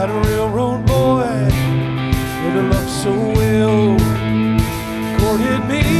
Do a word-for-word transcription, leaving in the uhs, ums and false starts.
That railroad boy that I loved so well courted me